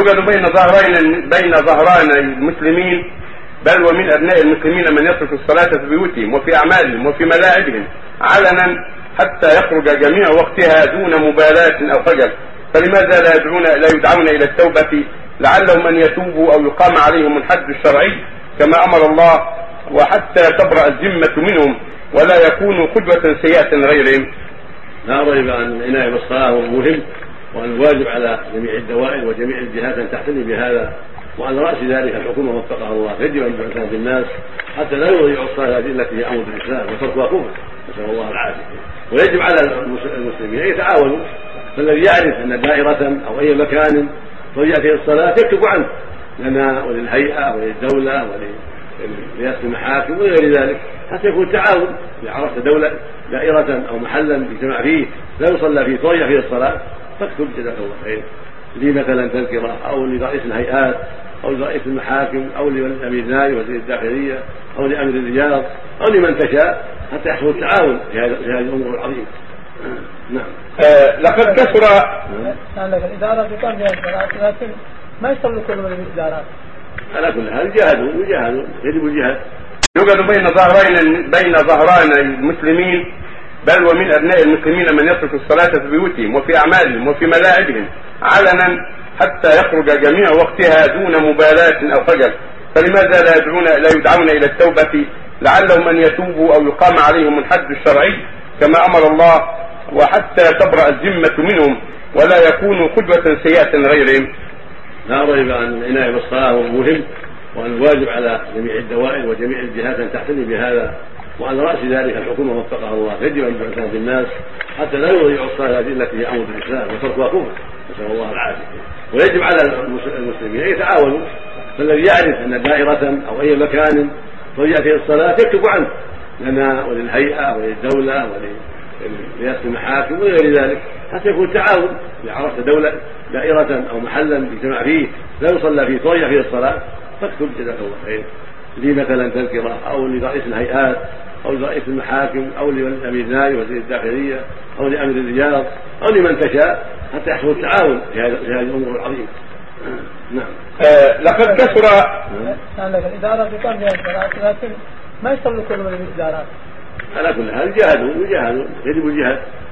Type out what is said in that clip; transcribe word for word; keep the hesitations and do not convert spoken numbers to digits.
يوجد بين ظهرين بين ظهران المسلمين بل ومن أبناء المسلمين من يترك الصلاة في بيوتهم وفي أعمالهم وفي ملاعبهم علنا حتى يخرج جميع وقتها دون مبالاة أو خجل، فلماذا لا يدعون لا يدعون إلى التوبة لعلهم أن يتوبوا أو يقام عليهم الحد الشرعي كما أمر الله، وحتى تبرأ الذمة منهم ولا يكونوا قدوة سيئة غيرهم؟ لا ريب أن العناية بالصلاة مهم، وأن الواجب على جميع الدوائر وجميع الجهات أن تعتني بهذا، وعلى رأس ذلك الحكومة وفقها الله يجب أن تعتني بالناس حتى لا يضيعوا الصلاة التي هي عمود الإسلام وتركها كفر، نسأل الله العافية. ويجب على المسلمين أن يتعاونوا، فالذي يعرف أن دائرة أو أي مكان تضيع فيه الصلاة يكتب عنه لنا وللهيئة وللدولة ولرئاسة المحاكم وغير ذلك، حتى يكون تعاون. إذا عرفت دولة دائرة أو محلا يجتمع فيه لا يصلى فيه تضيع فيه الصلاة فاكتب جزاك الله خير لي مثلا تذكرة أو لرئيس الهيئات أو لرئيس المحاكم أو لأمير نائب وزير الداخلية أو لأمير الرياض أو لمن تشاء حتى يحصل التعاون في هذه الأمور العظيمة. نعم. آه لقد كثر الإدارة تقام بها الصلاة لكن ما يصلوا كل من الإدارات. على كل حال يجاهدوا يجاهدوا يجب الجهاد. يوجد بين ظهرين بين ظهران المسلمين بل ومن أبناء المسلمين من يترك الصلاة في بيوتهم وفي أعمالهم وفي ملاعبهم علنا حتى يخرج جميع وقتها دون مبالاة أو خجل، فلماذا لا يدعون لا يدعون إلى التوبة لعلهم أن يتوبوا أو يقام عليهم الحد الشرعي كما أمر الله، وحتى تبرأ الذمة منهم ولا يكونوا قدوة سيئة غيرهم؟ لا ريب أن العناية بالصلاة مهم، وأن الواجب على جميع الدوائر وجميع الجهات أن تعتني بهذا، وعلى رأس ذلك الحكومة وفقها الله يجب أن تعتني بالناس حتى لا يضيعوا الصلاة التي هي عمود الإسلام وتركها كفر، نسأل الله العافية. ويجب على المسلمين أن يتعاونوا، فالذي يعرف أن دائرة أو أي مكان تضيع فيه الصلاة يكتب عنه لنا وللهيئة وللدولة ولرئاسة المحاكم وغير ذلك، حتى يكون تعاون. إذا عرفت دولة دائرة أو محلا يجتمع فيه لا يصلى فيه تضيع فيه الصلاة فاكتب جزاك الله خير لي مثلا تذكرة أو لرئيس الهيئات أو لرئيس المحاكم أو لأمير نائب وزير الداخلية أو لأمير الرياض أو لمن تشاء حتى يحصل التعاون في هذه الأمور العظيمة. نعم. آه لقد كثر الإدارة تقام بها الصلاة لكن ما يصلوا كل من الإدارات. على كل حال يجاهدوا يجاهدوا يجب الجهاد.